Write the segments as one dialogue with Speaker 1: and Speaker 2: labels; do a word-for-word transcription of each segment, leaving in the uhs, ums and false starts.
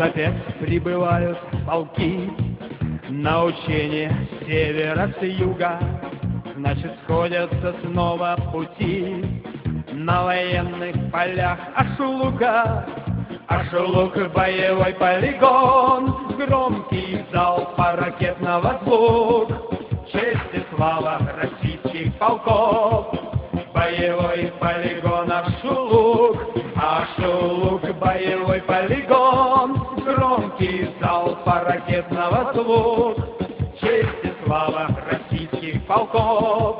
Speaker 1: опять прибывают полки на учение с севера, с юга. Значит, сходятся снова пути на военных полях Ашулука. Ашулук — боевой полигон, громкий залп ракетного звук, честь и слава российских полков. Боевой полигон Ашулук, Ашулук — боевой полигон, громкий залп ракетного звук, честь и слава российских полков.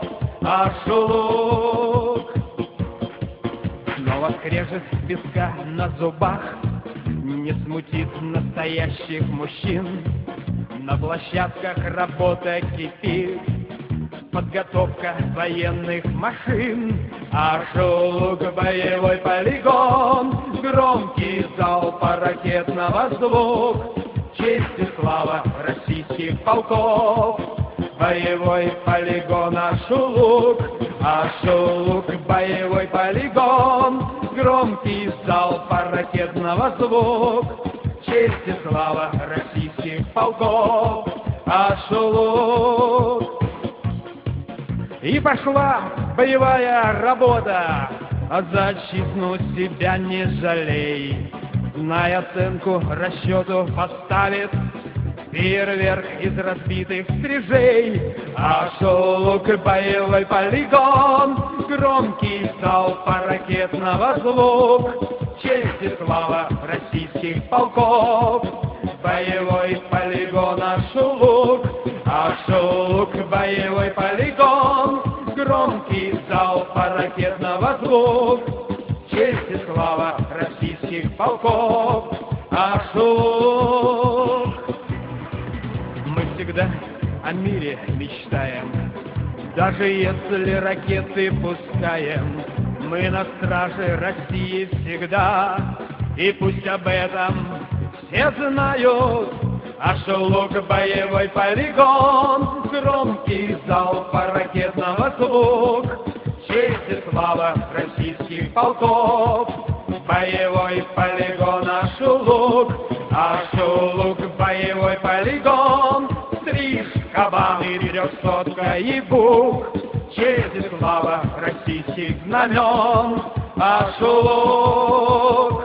Speaker 1: Ашулук. Снова скрежет песка на зубах не смутит настоящих мужчин. На площадках работа кипит, подготовка военных машин. Ашулук — боевой полигон, громкий залп ракетного звук, честь и слава российских полков. Боевой полигон Ашулук, Ашулук — боевой полигон, громкий залп ракетного звук, честь и слава российских полков. Ашулук. И пошла боевая работа, а за отчизну себя не жалей. Зная оценку, расчету поставит фейерверк из разбитых стрижей. Ашулук — боевой полигон, громкий залп ракетного звук, честь и слава российских полков. Боевой полигон Ашулук, Ашулук — боевой полигон, громкий залп ракетного звук, честь и слава российских полков. Ашулук. Мы всегда о мире мечтаем, даже если ракеты пускаем. Мы на страже России всегда, и пусть об этом все знают. Ашулук — боевой полигон, громкий залп ракетного звук, честь и слава российских полков. Боевой полигон Ашулук, Ашулук — боевой полигон, стриж, кабан и трехсотка и бук, честь и слава российских знамен. Ашулук.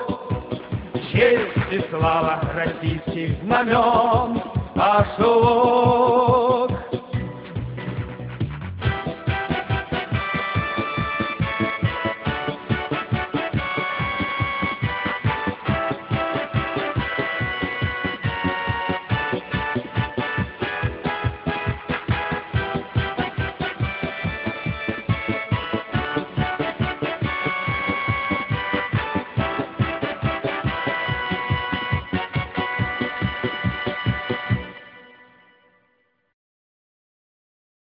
Speaker 1: Честь и слава российских знамен. Ашулук.